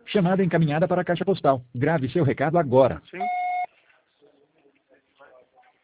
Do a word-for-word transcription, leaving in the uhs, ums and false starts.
Chamada encaminhada para a caixa postal. Grave seu recado agora. Sim.